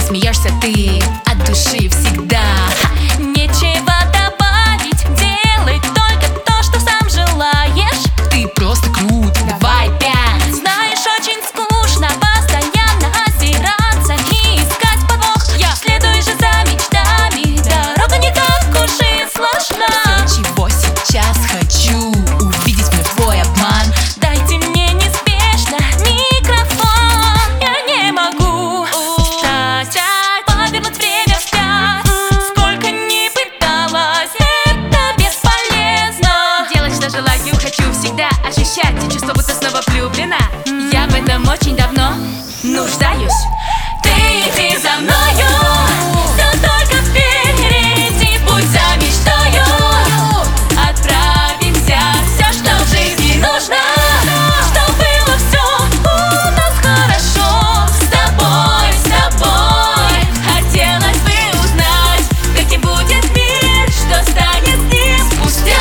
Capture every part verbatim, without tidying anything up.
смеешься ты от души всегда. Нечего добавить, делай только то, что сам желаешь. Ты просто крут, давай пять. Знаешь, очень скучно постоянно озираться и искать подвох. Я следуй же за мечтами, дорога не так уж и сложна. Все, чего сейчас хочу, увидеть мой твой обман. Дайте мне неспешно микрофон. Я не могу устать, повернуть время вспять. Сколько ни пыталась, это бесполезно. Делать, что желаю, хочу всегда ощущать и чувство, будто снова влюблена. Я в этом очень давно Нуждаюсь. Ты иди за мною, все только впереди, путь за мечтою. Отправимся, все, что в жизни нужно, чтоб было все у нас хорошо. С тобой, с тобой хотелось бы узнать, каким будет мир, что станет с ним спустя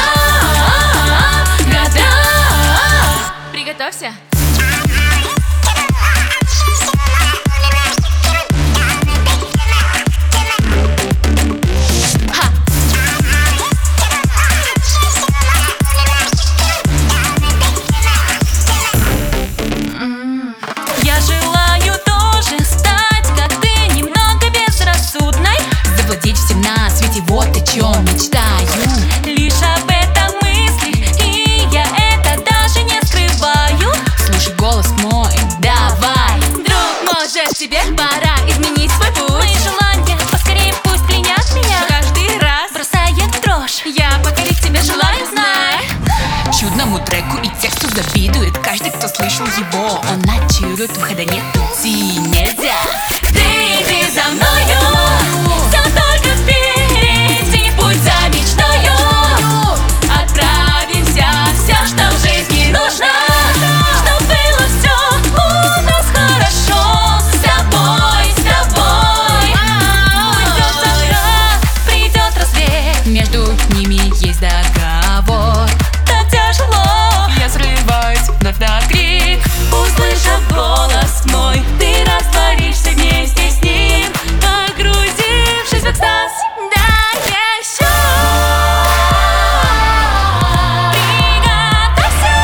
года. Приготовься. Я желаю тоже стать, как ты, немного безрассудной. Завладеть всем на свете, вот о чем мечтаю. Лишь об этом мысли, и я это даже не скрываю. Слушай голос мой, давай. Друг, может тебе пора изменить свой путь? Мои желания поскорее пусть пленят меня. Каждый раз бросает дрожь, я покорить тебя желаю, знай. Чудному треку и тексту завидует каждый, кто слышал его. Он начарует, выхода нет, пути нельзя. Ты иди за мною, все только впереди, путь за мечтою. Отправимся, все, что в жизни нужно, чтоб было все у нас хорошо. С тобой, с тобой уйдет завтра, придет рассвет. Между ними есть договор. Так тяжело, Я срываюсь вновь на крик. услышав голос мой, ты растворишься вместе с ним, погрузившись в экстаз. Да, еще приготовься.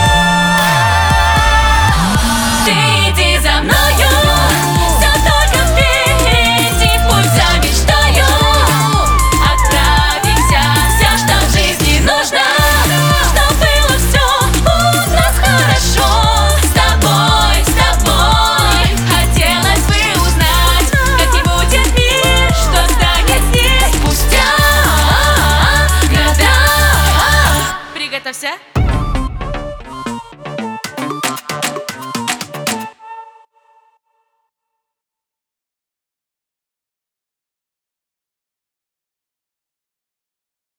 Ты иди за мною, все только впереди, путь за мечтою. Отправимся, все, что в жизни нужно, чтоб было все у нас хорошо. С тобой, с тобой хотелось бы узнать, каким будет мир, что станет здесь спустя года. Приготовься.